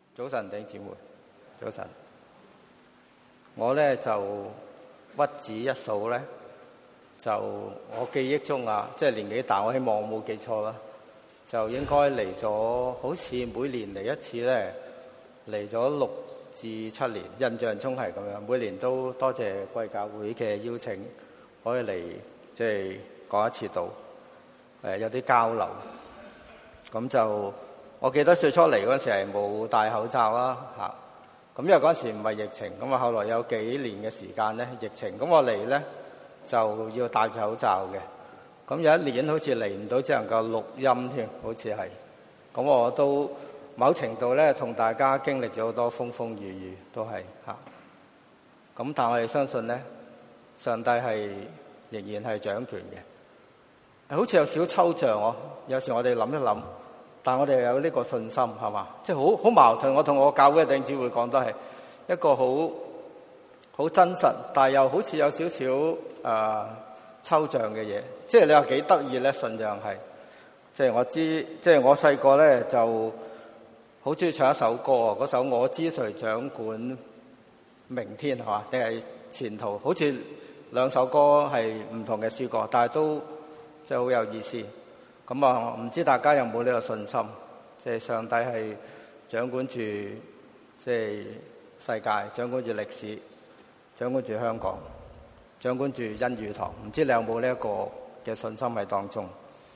早晨，弟兄姊妹，早晨。我咧就屈指一數咧，就我記憶中啊，即係年紀大，我希望我冇記錯啦，就應該嚟咗，好似每年嚟一次咧，嚟咗6至7年，印象中係咁樣。每年都多謝貴教會嘅邀請，可以嚟即係講一次道，有啲交流。咁就我記得最初嚟嗰陣時係冇戴口罩啦，嚇。咁因為嗰陣時唔係疫情，咁啊後來有幾年嘅時間咧疫情，咁我嚟咧就要戴住口罩嘅。咁有一年好似嚟唔到，只能夠錄音添，好似係。咁我都某程度咧同大家經歷咗好多風風雨雨，都係嚇。咁但係我哋相信咧，上帝係仍然係掌權嘅。好似有少抽象喎，有時我哋諗一諗。但我哋有呢個信心係嘛？即係好矛盾。我同我教會嘅弟兄姊妹講都係一個好真實，但係又好似有少少抽象嘅嘢。即係你話幾得意咧？信仰係即係我知，即係我細個咧就好中意唱一首歌啊！嗰首我知誰掌管明天係嘛？定係前途？好似兩首歌係唔同嘅詩歌，但係都即係好有意思。咁啊，唔知大家有冇呢個信心？即係上帝係掌管住即係世界，掌管住歷史，掌管住香港，掌管住恩語堂。唔知你有冇呢一個嘅信心喺當中？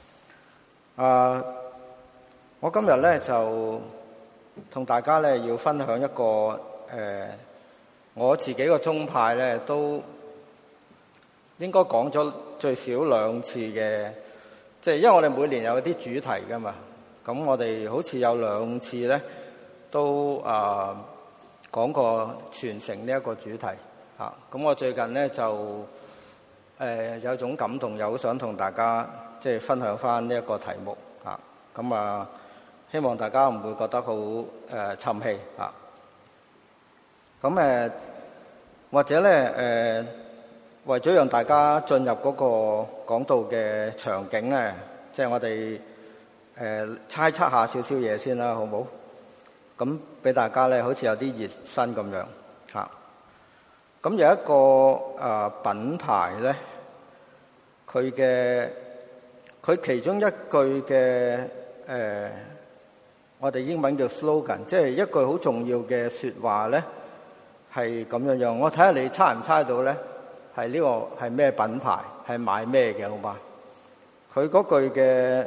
我今日咧就同大家咧要分享一個我自己個宗派咧都應該講咗最少2次嘅。即係因為我哋每年有啲主題噶嘛，咁我哋好似有2次咧都講過傳承呢一個主題嚇。咁我最近咧就有種感動，又好想同大家即係分享翻呢一個題目嚇。咁希望大家唔會覺得好沉氣嚇。咁或者咧為咗讓大家進入嗰個講道嘅場景咧，即係我哋猜測下少少嘢先啦，好唔好？咁俾大家咧，好似有啲熱身咁樣嚇。咁有一個品牌咧，佢其中一句嘅我哋英文叫 slogan， 即係一句好重要嘅説話咧，係咁樣樣。我睇下你猜唔猜到咧？係呢個係咩品牌？係買咩嘅？好嘛？佢嗰句嘅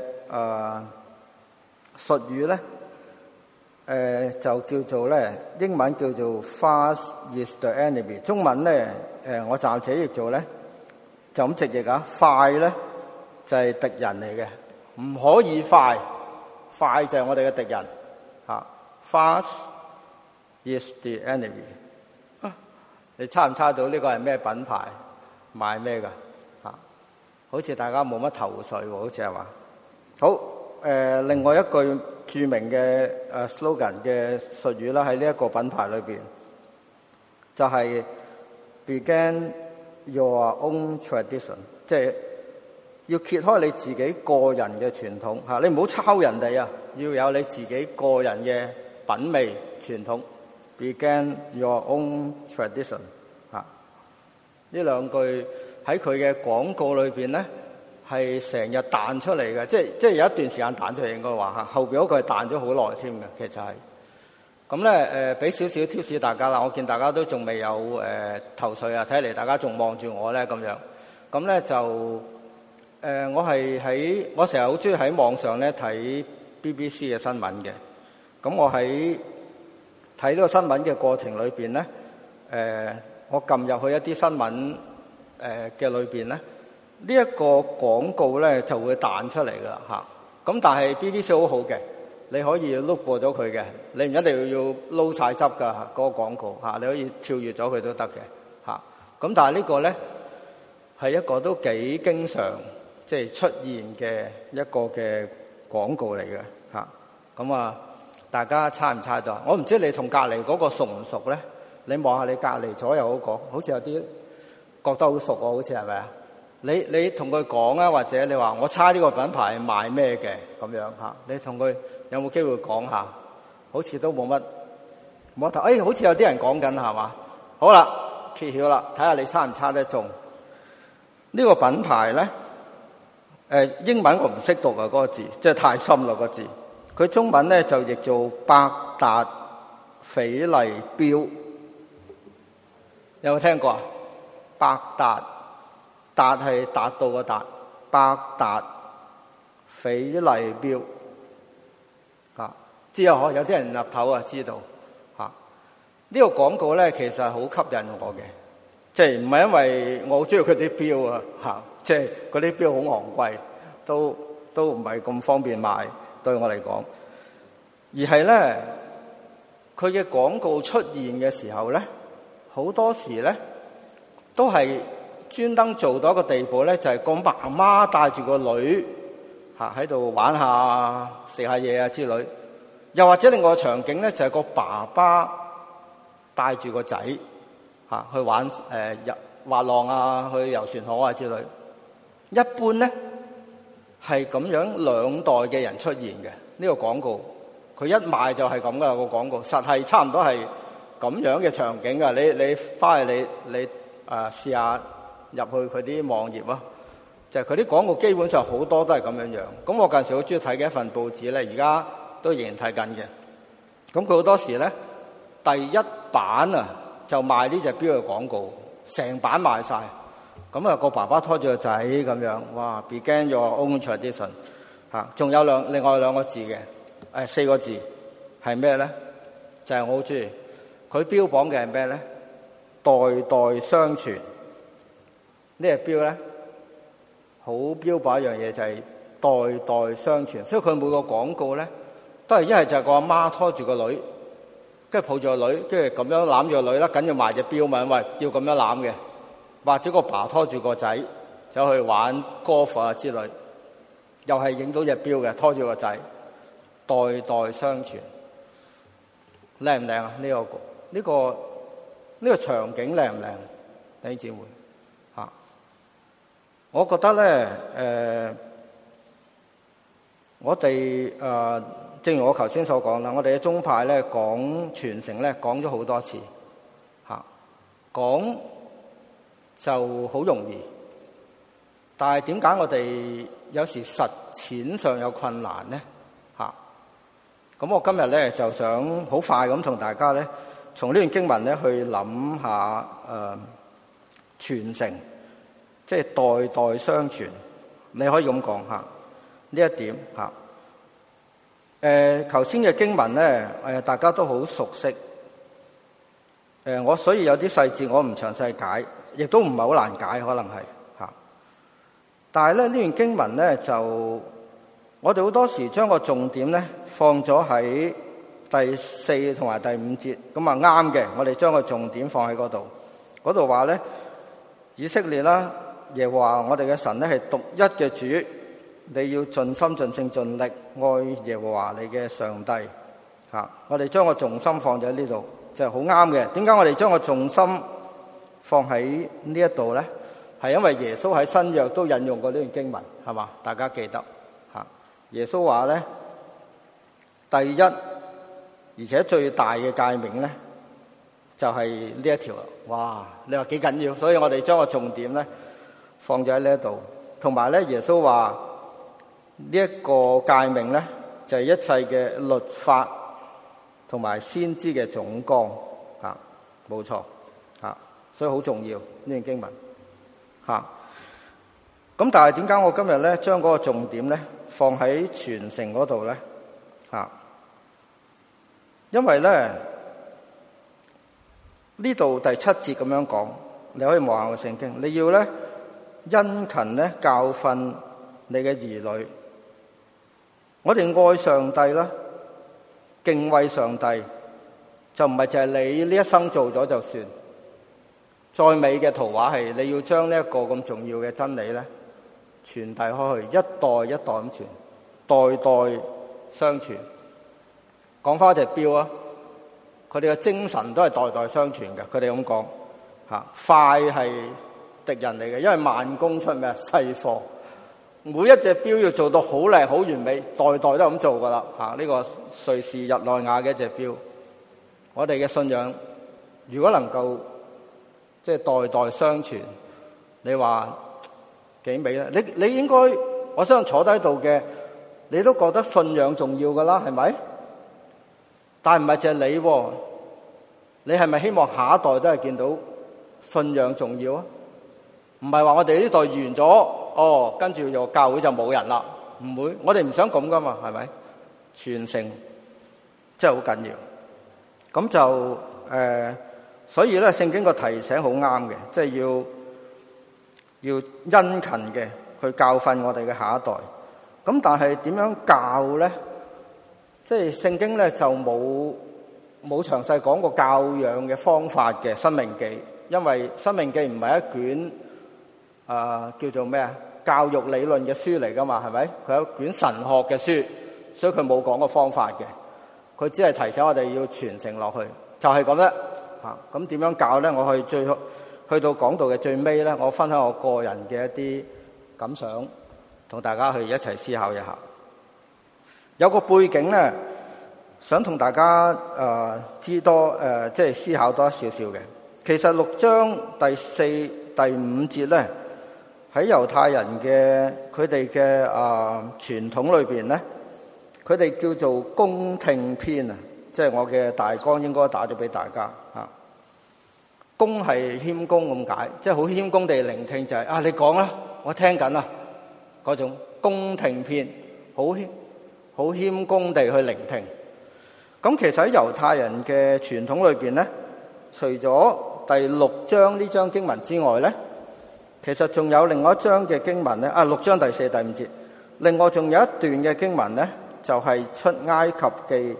術語咧，就叫做咧，英文叫做 Fast is the enemy。中文咧，我暫且譯做咧，就咁直譯啊。快咧就係敵人嚟嘅，唔可以快，快就係我哋嘅敵人嚇。Fast is the enemy。你猜唔猜到呢個係咩品牌？賣咩㗎？嚇，好似大家冇乜頭緒喎，好似係話。好，另外一句著名嘅slogan 嘅術語啦，喺呢一個品牌裏邊，就係 Begin your own tradition， 即係要揭開你自己個人嘅傳統嚇，你唔好抄人哋啊，要有你自己個人嘅品味傳統。Begin your own tradition 嚇，呢2句喺佢嘅廣告裏邊咧係成日彈出嚟嘅，即係有一段時間彈出嚟應該話嚇，後邊嗰句係彈咗好耐添嘅，其實係。咁咧俾少少提示大家啦，我見大家都仲未有頭緒啊，睇嚟大家仲望住我咧咁樣。咁咧就我成日好中意喺網上咧睇 BBC 嘅新聞嘅，咁我喺睇呢個新聞嘅過程裏邊咧，我撳入去一啲新聞嘅裏邊咧，呢一個廣告咧就會彈出嚟㗎啦嚇。咁但係 BBC 好好嘅，你可以碌過咗佢嘅，你唔一定要撈晒汁㗎嗰個廣告嚇，你可以跳越咗佢都得嘅嚇。咁但係呢個咧係一個都幾經常即係出現嘅一個嘅廣告嚟嘅嚇。咁大家猜唔猜到？我唔知你同隔離嗰個熟唔熟咧？你望下你隔離左右嗰個，好似有啲覺得好熟喎，好似係咪啊？你同佢講啊，或者你話我猜呢個品牌係賣咩嘅咁樣嚇？你同佢有冇機會講下？好似都冇乜摸頭，好似有啲人講緊係嘛？好啦，揭曉啦，睇下你猜唔猜得中。呢個品牌咧，英文我唔識讀啊，嗰個字即係太深啦個字。佢中文咧就譯做百達翡麗錶，有冇聽過啊？百達，達係達到個達，百達翡麗錶啊，知啊？可有啲人岌頭啊，知道啊？呢個廣告咧其實係好吸引我嘅，即係唔係因為我好中意佢啲錶啊嚇，即係嗰啲錶好昂貴，都唔係咁方便買對我嚟講，而係咧佢嘅廣告出現嘅時候咧，好多時咧都係專登做到一個地步咧，就係個媽媽帶住個女嚇喺度玩下食下嘢啊之類，又或者另外個場景咧就係個爸爸帶住個仔嚇去玩滑浪啊，去遊船河啊之類。一般咧係咁樣兩代嘅人出現嘅呢個廣告，佢一賣就係咁噶啦個廣告，實係差唔多係咁樣嘅場景噶。你翻去你試下入去佢啲網頁啊，就係佢啲廣告基本上好多都係咁樣樣。咁我近時好中意睇嘅一份報紙咧，而家都仍然睇緊嘅。咁佢好多時咧第一版啊就賣呢隻錶嘅廣告，成版賣晒。咁啊個爸爸拖住個仔咁樣，哇 ！Begin your own tradition 嚇，仲有另外兩個字嘅，四個字係咩咧？就係我好中意，佢標榜嘅係咩咧？代代相傳。呢隻錶咧，好標榜一樣嘢就係代代相傳，所以佢每個廣告咧都係一係就係個阿媽拖住個女，跟住抱住個女，跟住咁樣攬住個女啦，緊要賣隻錶嘛，喂，要咁樣攬嘅。或者個爸拖住個仔走去玩 golf 啊之類，又係影到隻錶嘅，拖住個仔，代代相傳，靚唔靚啊？呢個場景靚唔靚？弟兄姊妹嚇，我覺得咧我哋正如我頭先所講啦，我哋嘅宗派咧講傳承咧講咗好多次嚇，講就好容易，但係點解我哋有時實踐上有困難咧？嚇！咁我今日咧就想好快咁同大家咧，從呢段經文咧去諗下傳承，即係代代相傳。你可以咁講嚇呢一點嚇。頭先嘅經文咧大家都好熟悉。我所以有啲細節我唔詳細解。亦都唔係好難解，可能係嚇。但係咧呢段經文咧就我哋好多時將個重點咧放咗喺第4同埋第5節，咁啊啱嘅。我哋將個重點放喺嗰度話咧，以色列啦，耶和華我哋嘅神咧係獨一嘅主，你要盡心盡性盡力愛耶和華你嘅上帝嚇。我哋將個重心放咗喺呢度，就係好啱嘅。點解我哋將個重心放喺呢一度咧，係因為耶穌喺新約都引用過呢段經文，係嘛？大家記得嚇。耶穌話咧，第一而且最大嘅誡命咧，就係呢一條啦。哇！你話幾緊要？所以我哋將個重點咧放咗喺呢一度，同埋咧，耶穌話呢一個誡命咧，就係一切嘅律法同埋先知嘅總綱嚇，冇錯嚇。所以好重要呢段經文嚇。咁但係點解我今日咧將嗰個重點咧放喺傳承嗰度咧嚇？因為咧呢度第7節咁樣講，你可以望下個聖經，你要咧殷勤咧教訓你嘅兒女。我哋愛上帝啦，敬畏上帝，就唔係淨係你呢一生做咗就算。再美嘅圖畫係你要將呢一個咁重要嘅真理咧傳遞開去，一代一代咁傳，代代相傳。講翻隻錶啊，佢哋嘅精神都係代代相傳嘅。佢哋咁講嚇，快係敵人嚟嘅，因為慢工出咩細貨。每一隻錶要做到好靚好完美，代代都咁做噶啦嚇。呢個瑞士日內瓦嘅一隻錶， 我哋嘅信仰如果能夠即係代代相傳，你話幾美咧？你應該，我相信坐低度嘅你都覺得信仰重要噶啦，係咪？但係唔係淨係你喎，你係咪希望下一代都係見到信仰重要啊？唔係話我哋呢代完咗，跟住就教會就冇人啦，唔會，我哋唔想咁噶嘛，係咪？傳承真係好緊要。咁就所以咧，聖經個提醒好啱嘅，即係要殷勤嘅去教訓我哋嘅下一代。咁但係點樣教咧？即係聖經咧就冇詳細講過教養嘅方法嘅《申命記》，因為《申命記》唔係一卷叫做咩啊教育理論嘅書嚟噶嘛，係咪？佢係一卷神學嘅書，所以佢冇講個方法嘅，佢只係提醒我哋要傳承落去，就係咁咧。咁點樣教咧？我去到講道嘅最尾咧，我分享我個人嘅一啲感想，同大家去一齊思考一下。有個背景咧，想同大家知多即係思考多一少少嘅。其實6章第4、第5節咧，喺猶太人嘅佢哋嘅傳統裏邊咧，佢哋叫做恭聽篇啊，即係我嘅大綱應該打咗俾大家嚇。恭係謙恭咁解，即係好謙恭地聆聽，就係你講啦，我聽緊啦嗰種恭聽篇，好謙恭地去聆聽。咁其實喺猶太人嘅傳統裏邊咧，除咗第6章呢章經文之外咧，其實仲有另外一章嘅經文咧，6章第4、第5節，另外仲有一段嘅經文咧，就係出埃及記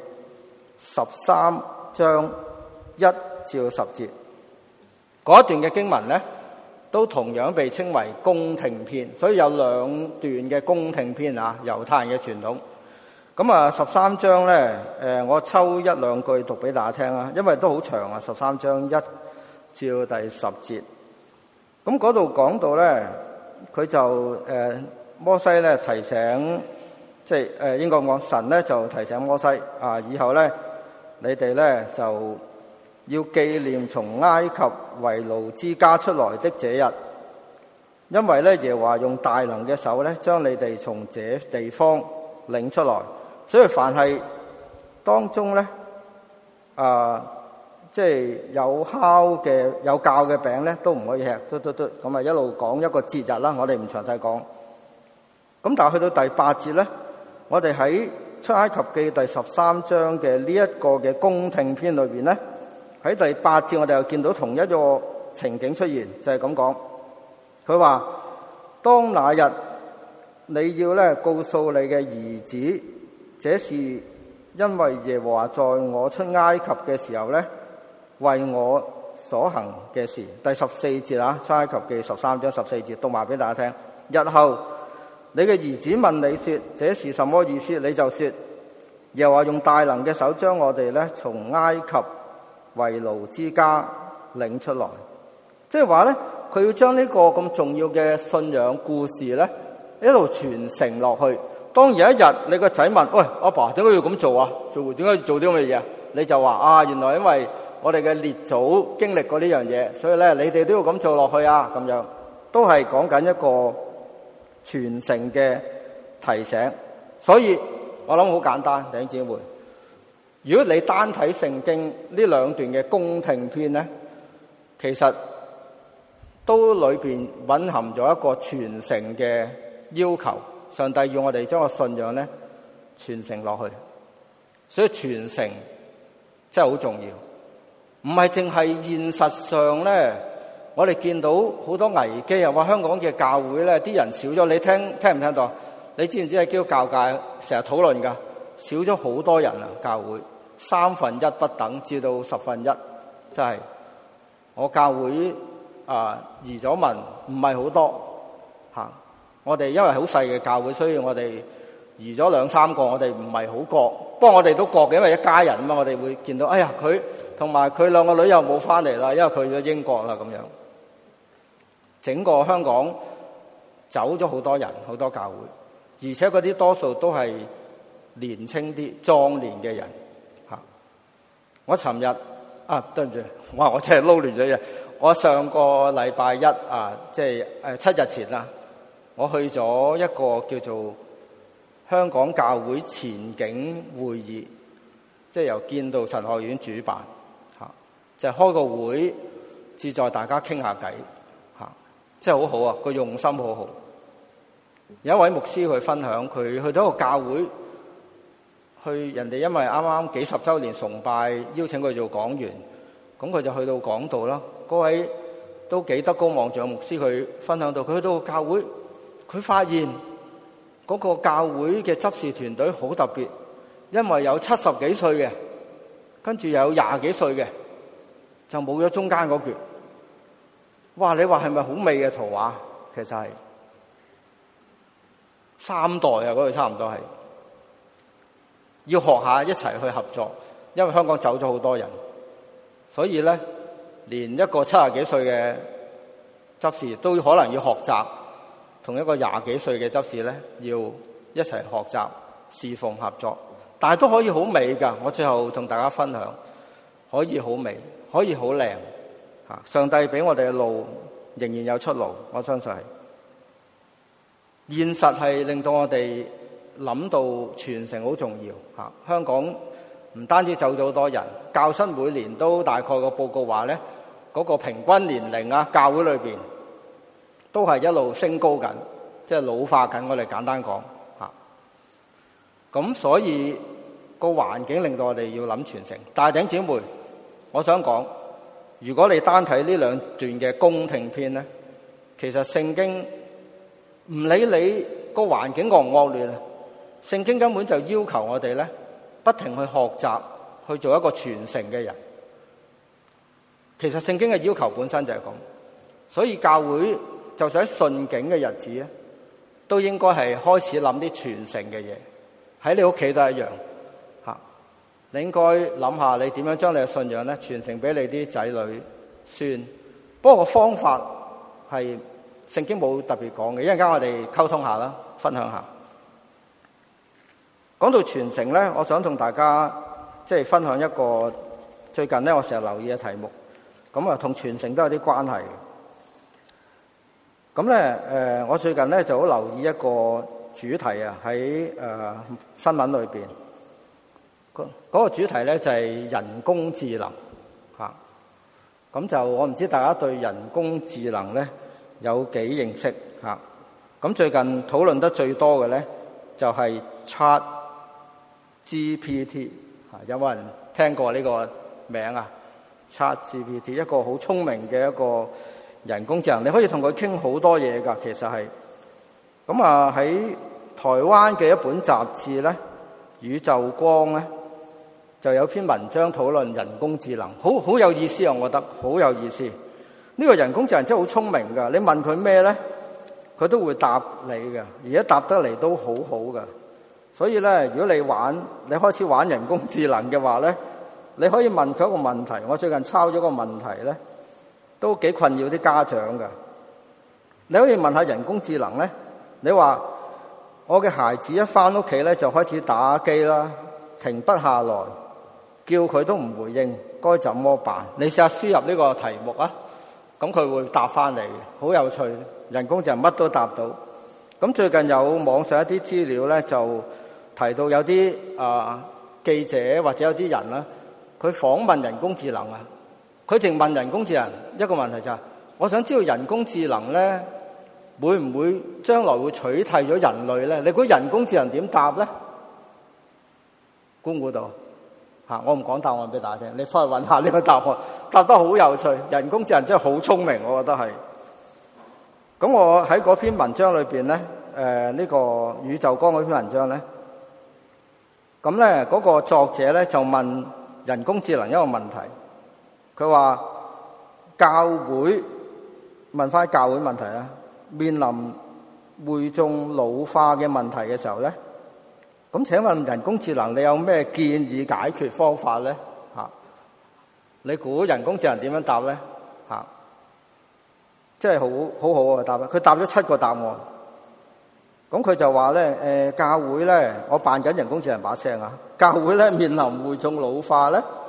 13章1至10節。嗰一段嘅經文咧，都同樣被稱為恭聽篇，所以有2段嘅恭聽篇啊，猶太人嘅傳統。咁13章咧，我抽1、2句讀俾大家聽啦，因為都好長啊，13章1至第10節。咁嗰度講到咧，佢就摩西咧提醒，即係應該講神咧就提醒摩西以後咧你哋咧就要紀念從埃及為奴之家出來的這日，因為咧耶和華用大能嘅手咧將你哋從這地方領出來，所以凡係當中咧即係有酵嘅有酵嘅餅咧都唔可以吃，咁一路講一個節日啦，我哋唔詳細講。咁但係去到第8節咧，我哋喺出埃及記第13章嘅呢一個嘅恭聽篇裏邊咧，喺第8節我哋又見到同一個情景出現，就係咁講。佢話：當那日你要咧告訴你嘅兒子，這是因為耶和華在我出埃及嘅時候咧為我所行嘅事。第14節出埃及記13章14節，讀埋俾大家聽。日後你嘅兒子問你說這是什麼意思，你就說耶和華用大能嘅手將我哋咧從埃及為奴之家領出來。即係話咧，佢要將呢個咁重要嘅信仰故事咧一路傳承落去。當有一日你個仔問：喂，阿爸點解要咁做啊？點解要做啲咁嘅嘢？你就話：原來因為我哋嘅列祖經歷過呢樣嘢，所以咧你哋都要咁做落去啊！咁樣都係講緊一個傳承嘅提醒。所以我諗好簡單，弟兄姊妹，如果你單睇聖經呢2段嘅恭聽篇咧，其實都裏邊蘊含咗一個傳承嘅要求。上帝要我哋將個信仰咧傳承落去，所以傳承真係好重要。唔係淨係現實上咧，我哋見到好多危機啊！話香港嘅教會咧，啲人少咗，你聽唔聽到？你知唔知喺基督教界成日討論㗎？少咗好多人啊！教會1/3不等至到1/10，真係我教會移咗民唔係好多嚇。我哋因為好細嘅教會，所以我哋移咗2、3個，我哋唔係好覺。不過我哋都覺嘅，因為一家人嘛，我哋會見到，哎呀，佢同埋佢2個女又冇翻嚟啦，因為佢去咗英國啦咁樣。整個香港走咗好多人，好多教會，而且嗰啲多數都係年青啲、壯年嘅人嚇。 我尋日對唔住，我真係撈亂咗嘢。我上個禮拜一即係7日前啦，我去咗一個叫做香港教會前景會議，即係由建道神學院主辦就係開個會，志在大家傾下偈即係好好啊！個用心好好。有一位牧師去分享，佢去到一個教會，去人哋因為啱啱幾十週年崇拜，邀請佢做講員，咁佢就去到講道啦。嗰位都幾德高望重牧師，佢分享到佢去到個教會，佢發現嗰個教會嘅執事團隊好特別，因為有70幾歲嘅，跟住有20幾歲嘅，就冇咗中間嗰橛。哇！你話係咪好美嘅圖畫？其實係3代嗰度差唔多係要學下一齊去合作，因為香港走咗好多人，所以咧連一個70幾歲嘅執事都可能要學習，同一個20幾歲嘅執事咧要一齊學習侍奉合作，但係都可以好美㗎。我最後同大家分享，可以好美，可以好靚。上帝俾我哋嘅路仍然有出路，我相信係現實係令到我哋諗到傳承好重要。香港唔單止走咗好多人，教室每年都大概個報告話咧，嗰個平均年齡教會裏邊都係一路升高緊，即係老化緊。我哋簡單講咁所以個環境令到我哋要諗傳承。大頂姊妹，我想講，如果你單睇呢兩段嘅公聽篇咧，其實聖經唔理你個環境惡唔惡劣，聖經根本就要求我哋咧不停去學習，去做一個傳承嘅人。其實聖經嘅要求本身就係咁，所以教會就算喺順境嘅日子咧，都應該係開始諗啲傳承嘅嘢。喺你屋企都一樣。你應該諗下你點樣將你嘅信仰咧傳承俾你啲仔女孫。不過個方法係聖經冇特別講嘅，一陣間我哋溝通下啦，分享下。講到傳承咧，我想同大家即係分享一個最近咧我成日留意嘅題目，咁同傳承都有啲關係。咁咧我最近咧就好留意一個主題喺新聞裏邊。嗰個主題咧就係人工智能咁就我唔知大家對人工智能咧有幾認識咁最近討論得最多嘅咧就係 ChatGPT 有冇人聽過呢個名啊？ ChatGPT 一個好聰明嘅一個人工智能，你可以同佢傾好多嘢㗎。其實係咁喺台灣嘅一本雜誌咧，宇宙光咧，就有篇文章討論人工智能，好有意思啊！我覺得好有意思。呢個人工智能真係好聰明噶，你問佢咩咧，佢都會答你嘅，而且答得嚟都好好噶。所以咧，如果你開始玩人工智能嘅話咧，你可以問佢一個問題。我最近抄咗個問題咧，都幾困擾啲家長噶。你可以問下人工智能咧，你話我嘅孩子一返屋企咧就開始打機啦，停不下來。叫佢都唔回應，該怎麼辦？你試下輸入呢個題目啊，咁佢會答翻嚟，好有趣。人工智能乜都答到。咁最近有網上一啲資料咧，就提到有啲記者或者有啲人啦，佢訪問人工智能啊，佢淨問人工智能一個問題就係，我想知道人工智能咧會唔會將來會取替咗人類咧？你估人工智能點答咧？估唔估到？我唔講答案俾大家聽，你翻去揾下呢個答案，答得好有趣。人工智能真係好聰明，我覺得係。咁我喺嗰篇文章裏邊咧，呢個宇宙光嗰篇文章咧，咁咧嗰個作者咧就問人工智能一個問題，佢話教會問翻教會問題啊，面臨會眾老化嘅問題嘅時候咧。咁請問人工智能你有咩建議解決方法咧？你估人工智能點樣答咧？即係好好答啦！佢答咗7個答案。咁佢就話咧，教會咧，我扮緊人工智能把聲啊！教會咧面臨會眾老化咧，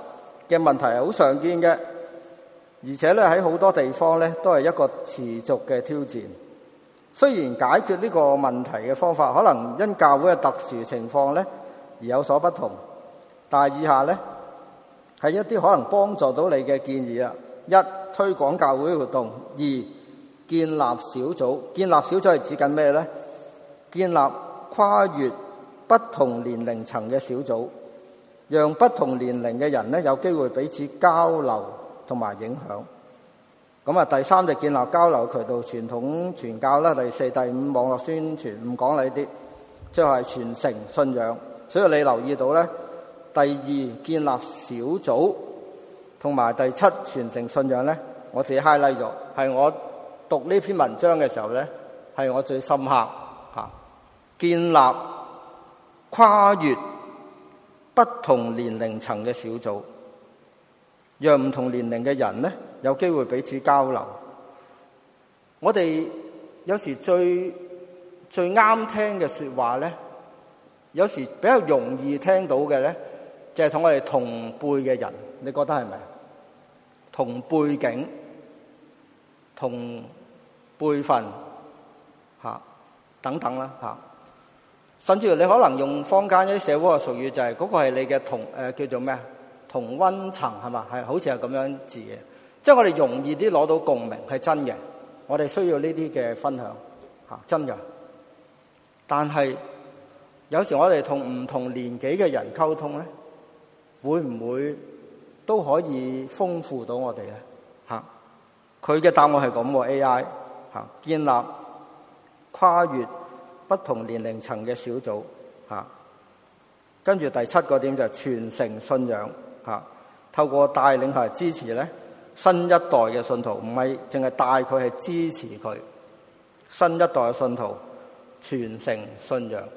嘅問題係好常見嘅，而且咧喺好多地方咧都係一個持續嘅挑戰。雖然解決呢個問題嘅方法可能因教會嘅特殊情況咧而有所不同，但係以下咧係一啲可能幫助到你嘅建議啦。一、推廣教會活動；二、建立小組。建立小組係指緊咩咧？建立跨越不同年齡層嘅小組，讓不同年齡嘅人咧有機會彼此交流同埋影響。咁啊，第三就建立交流渠道，傳統傳教啦。第四、第五，網絡宣傳，唔講啦呢啲。最後係傳承信仰。所以你留意到咧，第二建立小組同埋第七傳承信仰咧，我自己 highlight 咗，係我讀呢篇文章嘅時候咧，係我最深刻嚇。建立跨越不同年齡層嘅小組，讓唔同年齡嘅人咧有機會彼此交流。我哋有時最啱聽嘅說話咧，有時比較容易聽到嘅咧，就係同我哋同輩嘅人，你覺得係咪？同背景、同輩份嚇等等啦嚇。甚至乎你可能用坊間一啲社會嘅術語，就係嗰個係你嘅叫做咩啊？同溫層係嘛？係好似係咁樣字嘅，即係我哋容易啲攞到共鳴，係真嘅。我哋需要呢啲嘅分享嚇，真嘅。但係有時我哋同唔同年紀嘅人溝通咧，會唔會都可以豐富到我哋咧？嚇，佢嘅答案係咁喎 ，AI 嚇，建立跨越不同年齡層嘅小組嚇，跟住第七個點就係傳承信仰嚇，透過帶領同埋支持咧新一代嘅信徒，唔係淨係帶佢，係支持佢新一代嘅信徒傳承信仰，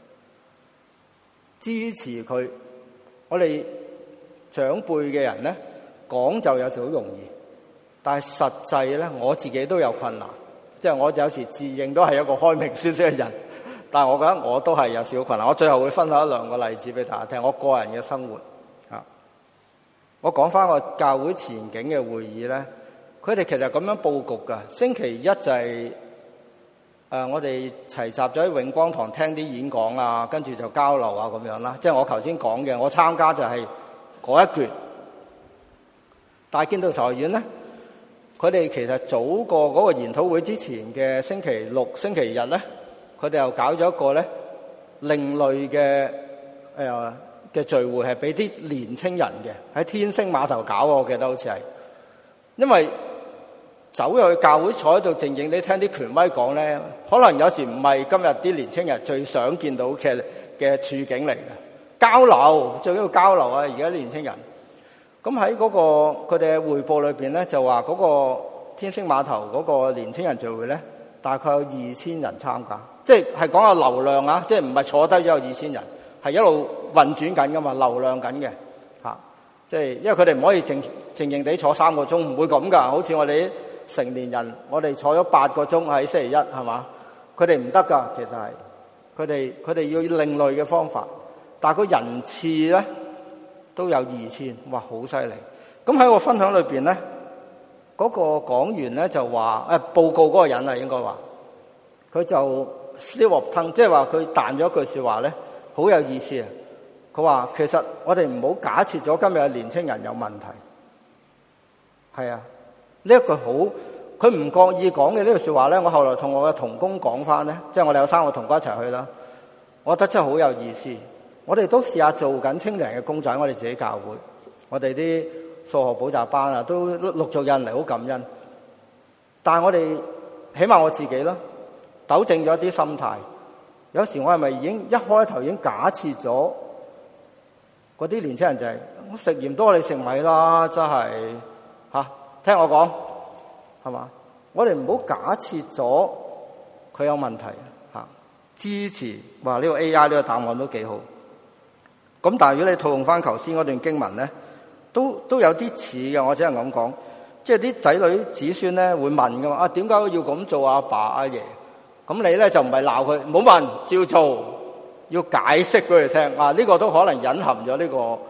支持佢。我哋長輩嘅人咧講就有時好容易，但係實際咧我自己都有困難，即係我有時自認都係一個開明少少嘅人。但係我覺得我都係有少少困難。我最後會分享兩個例子俾大家聽，我個人嘅生活啊。我講翻個教會前景嘅會議咧，佢哋其實咁樣佈局㗎。星期一就係我哋齊集咗喺永光堂聽啲演講啊，跟住就交流啊咁樣啦。即係我頭先講嘅，我參加就係嗰一橛。但係見到神學院咧，佢哋其實早過嗰個研討會之前嘅星期六、星期日咧，佢哋又搞咗一個咧另類嘅聚會，係俾啲年青人嘅，喺天星碼頭搞，我記得好似係。因為走入去教會坐喺度靜靜地聽啲權威講咧，可能有時唔係今日啲年青人最想見到嘅處境嚟嘅。交流最緊要交流啊！而家啲年青人咁喺嗰個佢哋嘅匯報裏邊咧，就話嗰個天星碼頭嗰個年青人聚會咧，大概有2000人參加。即係講下流量啊，即係唔係坐低咗有2000人，係一路運轉緊噶嘛，流量緊嘅嚇。即係因為佢哋唔可以靜靜地坐3個鐘，唔會咁噶。好似我哋啲成年人，我哋坐咗8個鐘喺星期一係嘛，佢哋唔得噶。其實係佢哋要另類嘅方法，但係個人次咧都有2000，哇，好犀利！咁喺我分享裏邊咧，嗰個講員咧就話報告嗰個人啊，應該話佢就slip of tongue，即係話佢彈咗一句說話咧，好有意思啊！佢話其實我哋唔好假設咗今日嘅年青人有問題，係啊，呢一句好，佢唔覺意講嘅呢句說話咧，我後來同我嘅同工講翻咧，即係我哋有3個同工一齊去啦，我覺得真係好有意思。我哋都試下做緊青年嘅工作喺我哋自己教會，我哋啲數學補習班啊，都陸續有人嚟，好感恩。但係我哋起碼我自己啦，糾正咗一啲心態。有時我係咪已經一開頭已經假設咗嗰啲年青人就係我食鹽多你食米啦，真係嚇，聽我講係嘛？我哋唔好假設咗佢有問題嚇，支持話呢個 AI 呢個答案都幾好。咁但係如果你套用翻頭先嗰段經文咧，都有啲似嘅。我只能咁講，即係啲仔女子孫咧會問噶嘛，點解要咁做阿爸阿爺？咁你咧就唔係鬧佢，唔好問，照做，要解釋俾佢聽。呢個都可能隱含咗呢個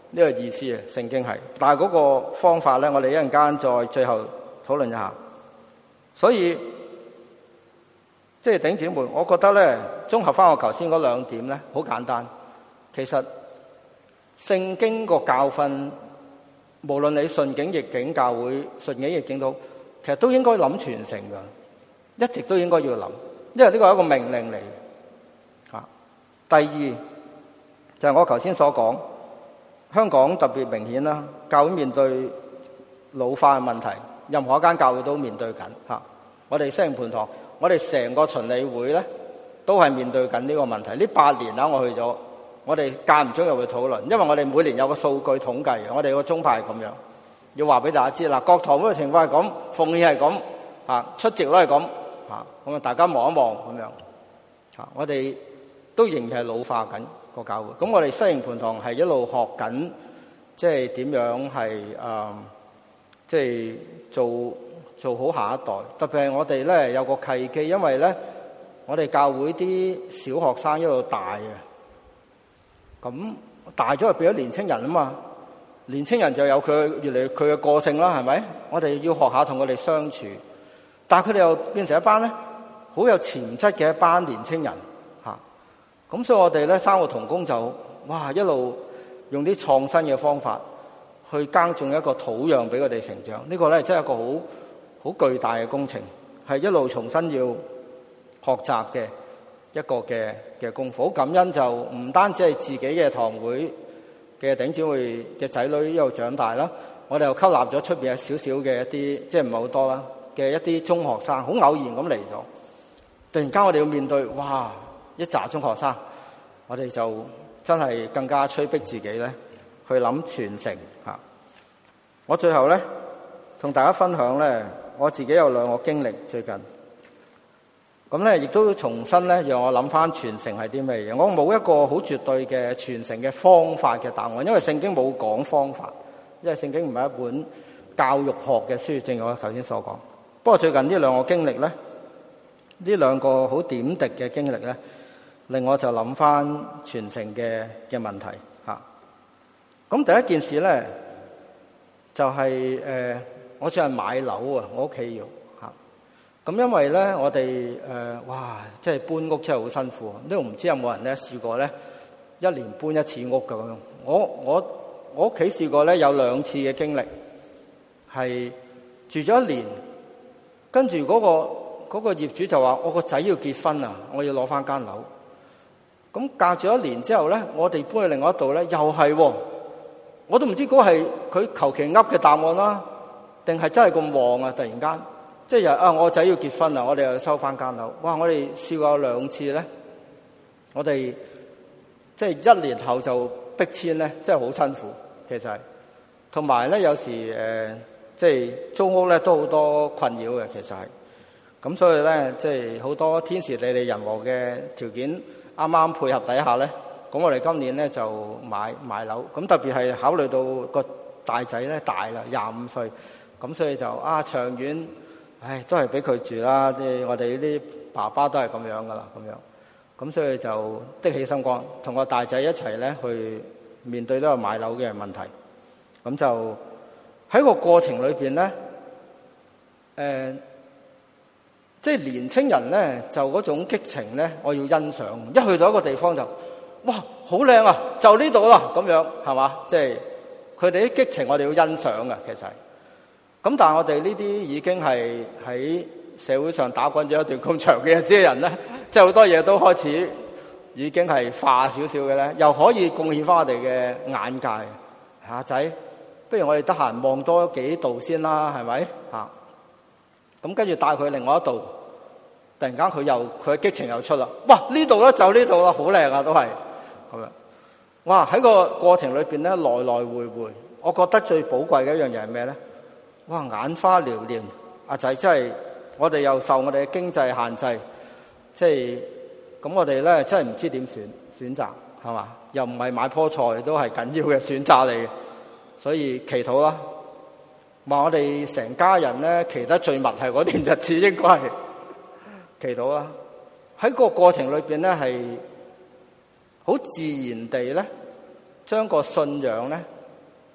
呢個意思啊，聖經係，但係嗰個方法咧，我哋一陣間再最後討論一下。所以即係弟兄姊妹，我覺得咧，綜合翻我頭先嗰兩點咧，好簡單。其實聖經個教訓，無論你順境逆境教會，順境逆境都，其實都應該諗傳承噶，一直都應該要諗，因為呢個係一個命令嚟。第二就係我頭先所講，香港特別明顯啦，教會面對老化嘅問題，任何一間教會都面對緊嚇。我哋西營盤堂，我哋成個循理會咧，都係面對緊呢個問題。呢8年啦，我去咗，我哋間唔中又會討論，因為我哋每年有個數據統計嘅，我哋個宗派係咁樣，要話俾大家知嗱，各堂嗰個情況係咁，奉獻係咁嚇，出席都係咁嚇，咁啊大家望一望咁樣嚇，我哋都仍然係老化緊個教會。咁我哋西營盤堂係一路學緊，即係點樣係即係做好下一代。特別係我哋咧有個契機，因為咧我哋教會啲小學生一路大嘅，咁大咗就變咗年青人啊嘛。年青人就有佢越嚟佢嘅個性啦，係咪？我哋要學下同佢哋相處，但係佢哋又變成一班咧好有潛質嘅一班年青人。咁所以我哋咧三個同工就一路用啲創新嘅方法去耕種一個土壤俾佢哋成長。呢個咧真係一個好巨大嘅工程，係一路重新要學習嘅一個嘅功夫。好感恩就唔單止係自己嘅堂會嘅弟兄姊妹嘅仔女一路長大啦，我哋又吸納咗出邊有少少嘅一啲，即係唔係好多啦嘅一啲中學生，好偶然咁嚟咗。突然間我哋要面對一紮中學生，我哋就真係更加催逼自己咧，去諗傳承嚇。我最後咧同大家分享咧，我自己有2個經歷最近，咁咧亦都重新咧讓我諗翻傳承係啲咩嘢。我冇一個好絕對嘅傳承嘅方法嘅答案，因為聖經冇講方法，因為聖經唔係一本教育學嘅書，正如我頭先所講。不過最近呢2個經歷咧，呢2個好點滴嘅經歷咧，令我就諗翻傳承嘅問題嚇。咁第一件事咧，就係我最近買樓啊，我屋企要嚇。咁因為咧，我哋即係搬屋真係好辛苦。呢度唔知有冇人咧試過咧1年搬一次屋咁樣。我屋企試過咧有2次嘅經歷，係住咗1年，跟住嗰個業主就話：我個仔要結婚啊，我要攞翻間樓。咁隔咗1年之後咧，我哋搬去另外一度咧，又係我都唔知嗰係佢求其噏嘅答案啦，定係真係咁旺啊！突然間，即係我仔要結婚啊，我哋又收翻間樓。哇！我哋試過有2次咧，我哋即係1年後就逼遷咧，真係好辛苦。其實係同埋咧，有時即係租屋咧都好多困擾嘅，其實係。咁所以咧，即係好多天時地利人和嘅條件啱啱配合底下咧，咁我哋今年咧就買樓。咁特別係考慮到個大仔咧大啦，25歲，咁所以就長遠，都係俾佢住啦。我哋呢啲爸爸都係咁樣噶啦，咁樣。咁所以就的起心肝，同個大仔一齊咧去面對呢個買樓嘅問題。咁就喺個過程裏邊咧，即係年青人咧，就嗰種激情咧，我要欣賞。一去到一個地方就，好靚啊！就呢度啦，咁樣係嘛？即係佢哋啲激情，我哋要欣賞嘅，其實係。咁但係我哋呢啲已經係喺社會上打滾咗一段咁長嘅日子嘅人咧，即係好多嘢都開始已經係化少少嘅咧，又可以貢獻翻我哋嘅眼界。仔，不如我哋得閒望多幾度先啦，係咪？咁跟住帶佢去另外一度，突然間佢嘅激情又出啦！呢度咧就呢度啦，好靚啊，都係咁樣。喺個過程裏邊咧，來來回回，我覺得最寶貴嘅一樣嘢係咩咧？眼花繚亂，阿仔真係我哋又受我哋嘅經濟限制，即係咁我哋咧真係唔知點選擇，係嘛？又唔係買棵菜都係緊要嘅選擇嚟嘅，所以祈禱啦。話我哋成家人咧，祈得最密係嗰段日子，應該係祈禱啦。喺個過程裏邊咧，係好自然地咧，將個信仰咧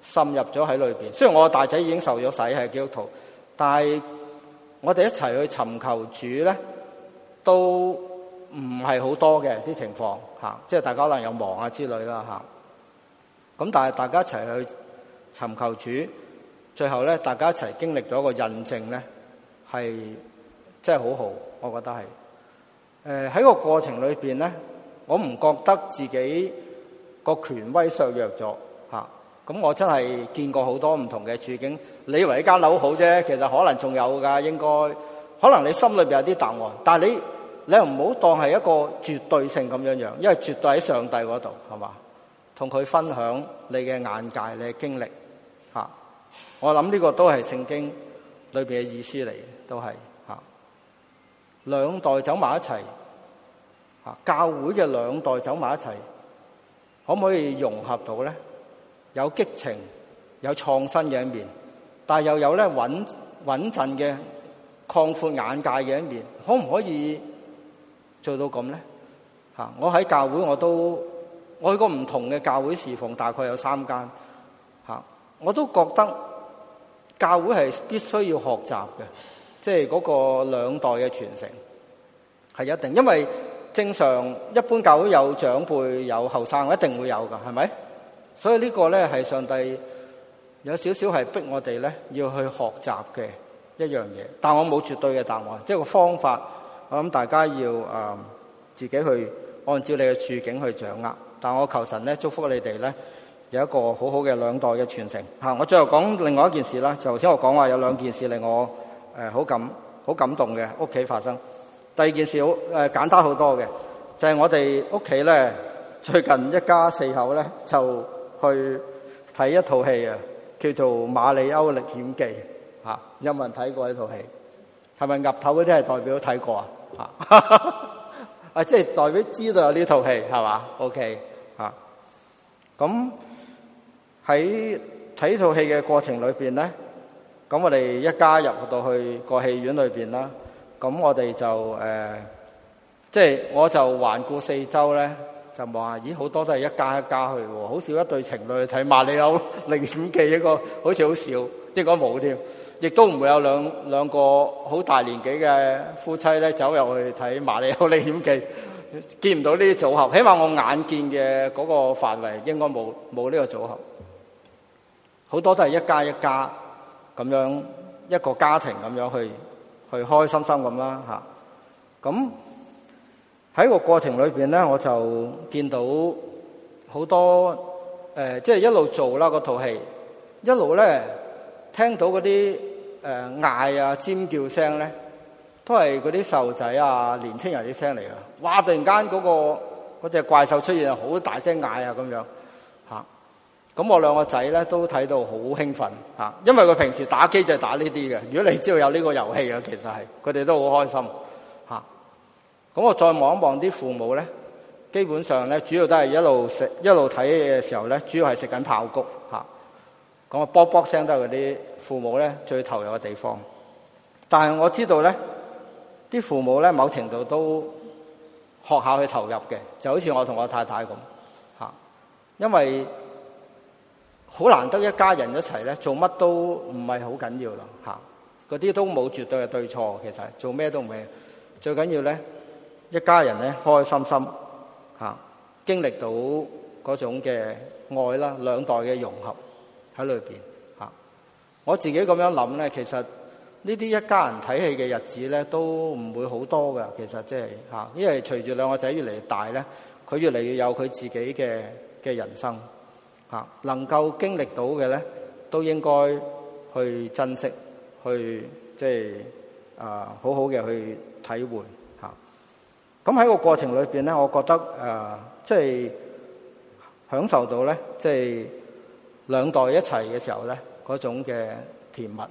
滲入咗喺裏邊。雖然我大仔已經受咗洗係基督徒，但係我哋一齊去尋求主咧，都唔係好多嘅啲情況嚇，即係大家可能有忙啊之類啦嚇。咁但係大家一齊去尋求主，最後咧大家一齊經歷咗個印證咧，係真係好好，我覺得係。喺個過程裏邊咧，我唔覺得自己個權威削弱咗嚇。咁我真係見過好多唔同嘅處境。你以為呢間樓好啫，其實可能仲有㗎，應該可能你心裏邊有啲答案，但係你又唔好當係一個絕對性咁樣樣，因為絕對喺上帝嗰度，係嘛？同佢分享你嘅眼界、你嘅經歷嚇。我諗呢個都係聖經裏邊嘅意思嚟，都係嚇。兩代走埋一齊嚇，教會嘅兩代走埋一齊，可唔可以融合到咧？有激情、有創新嘅一面，但係又有咧穩陣嘅擴闊眼界嘅一面，可唔可以做到咁咧？嚇！我喺教會我去過唔同嘅教會侍奉，大概有3間嚇，我都覺得教會係必須要學習嘅，即係嗰個兩代嘅傳承係一定，因為正常一般教會有長輩有後生，一定會有㗎，係咪？所以呢個咧係上帝有少少係逼我哋咧要去學習嘅一樣嘢，但我冇絕對嘅答案，即係個方法，我諗大家要自己去按照你嘅處境去掌握。但我求神咧祝福你哋咧有一個好好嘅兩代嘅傳承嚇。我最後講另外一件事啦，就頭先我講話有2件事令我好感動嘅屋企發生。第二件事好簡單好多嘅，就係我哋屋企咧最近一家4口咧就去睇一套戲啊，叫做《馬里歐歷險記》嚇。有冇人睇過呢套戲？係咪岌頭嗰啲係代表睇過啊？啊，即係代表知道有呢套戲係嘛 ？OK 嚇。咁喺睇呢套戲嘅過程裏邊咧，咁我哋一家入到去個戲院裏邊啦。咁我哋就即係我就環顧四周咧。就望下，咦，好多都係一家去喎，好少一對情侶去睇《馬里歐歷險記》，一個好似好少，應該冇添，亦都唔會有兩個好大年紀嘅夫妻咧走入去睇《馬里歐歷險記》，見唔到呢啲組合，起碼我眼見嘅嗰個範圍應該冇呢個組合，好多都係一家咁樣一個家庭咁樣去開開心心咁啦嚇，咁。喺個過程裏邊咧，我就見到好多即係一路做啦嗰套戲，一路咧聽到嗰啲嗌啊尖叫聲咧，都係嗰啲細路仔啊年青人啲聲嚟噶。哇！突然間嗰隻怪獸出現，好大聲嗌啊咁樣嚇。咁我2個仔咧都睇到好興奮嚇，因為佢平時打機就係打呢啲嘅。如果你知道有呢個遊戲啊，其實係佢哋都好開心嚇。咁我再望一望啲父母咧，基本上咧主要都係一路食一路睇嘅時候咧，主要係食緊爆谷嚇。咁啊卜卜聲都係嗰啲父母咧最投入嘅地方。但係我知道咧，啲父母咧某程度都學下去投入嘅，就好似我同我太太咁嚇。因為好難得一家人一齊咧，做乜都唔係好緊要啦嚇。嗰啲都冇絕對嘅對錯，其實做咩都唔係，最緊要咧。一家人咧開開心心嚇，經歷到嗰種嘅愛啦，兩代嘅融合喺裏邊嚇。我自己咁樣諗咧，其實呢啲一家人睇戲嘅日子咧，都唔會好多㗎。其實即係嚇，因為隨住2個仔越嚟越大咧，佢越嚟越有佢自己嘅人生嚇，能夠經歷到嘅咧，都應該去珍惜，去即係好好嘅去體會。咁喺個過程裏邊咧，我覺得即係享受到咧，即係兩代一齊嘅時候咧，嗰種嘅甜蜜。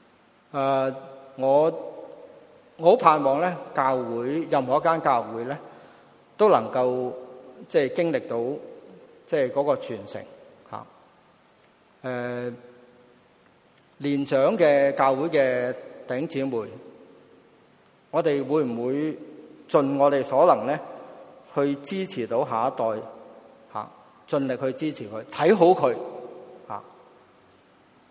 我好盼望咧，教會任何一間教會咧，都能夠即係經歷到即係嗰個傳承嚇。年長嘅教會嘅弟兄姊妹，我哋會唔會盡我哋所能咧，去支持到下一代嚇，盡力去支持佢，睇好佢嚇。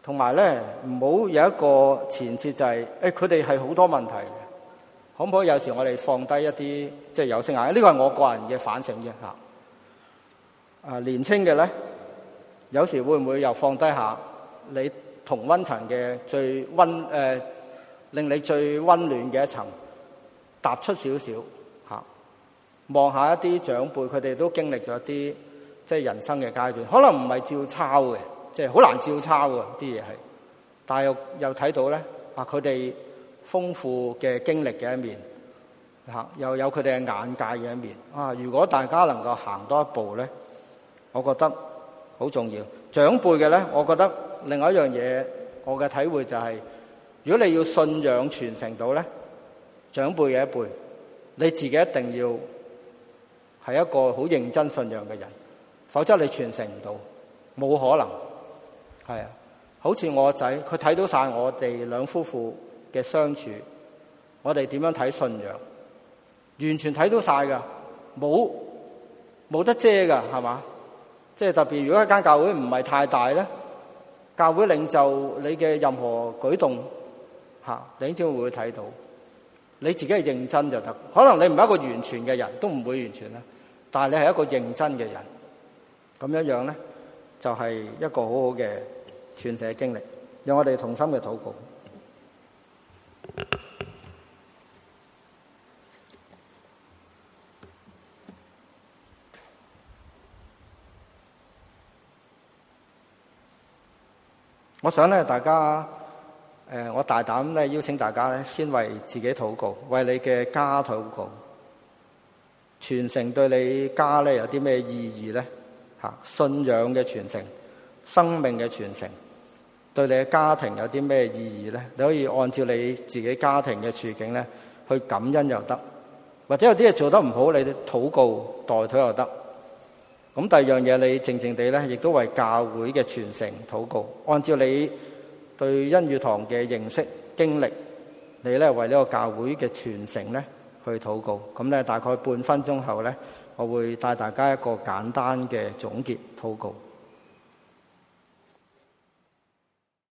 同埋咧唔好有一個前設就係佢哋係好多問題嘅，可唔可以有時我哋放低一啲即係有聲眼？呢個係我個人嘅反省啫嚇。年青嘅咧，有時會唔會又放低下你同溫層嘅令你最溫暖嘅一層，踏出少少嚇，望下一啲長輩，佢哋都經歷咗一啲即係人生嘅階段，可能唔係照抄嘅，即係好難照抄嘅啲嘢係，但係又睇到咧佢哋豐富嘅經歷嘅一面嚇，又有佢哋嘅眼界嘅一面如果大家能夠行多一步咧，我覺得好重要。長輩嘅咧，我覺得另外一樣嘢，我嘅體會就係，如果你要信仰傳承到咧，長輩嘅一輩，你自己一定要係一個好認真信仰嘅人，否則你傳承唔到，冇可能。係啊，好似我仔，佢睇到晒我哋兩夫婦嘅相處，我哋點樣睇信仰，完全睇到晒噶，冇得遮噶，係嘛？即係特別，如果一間教會唔係太大咧，教會領袖你嘅任何舉動你先會睇到。你自己係認真就得，可能你唔係一個完全嘅人，都唔會完全啦。但係你係一個認真嘅人，咁樣咧，就係一個好好嘅傳承經歷。讓我哋同心嘅禱告。我想咧，大家我大膽咧邀請大家咧，先為自己禱告，為你嘅家禱告。傳承對你家咧有啲咩意義咧？信仰嘅傳承，生命嘅傳承，對你嘅家庭有啲咩意義咧？你可以按照你自己家庭嘅處境咧，去感恩又得，或者有啲嘢做得唔好，你禱告代禱又得。咁第二樣嘢，你靜靜地咧，亦都為教會嘅傳承禱告。按照你對恩語堂嘅認識經歷，你咧為呢個教會嘅傳承咧去禱告。咁咧大概半分鐘後咧，我會帶大家一個簡單嘅總結禱告。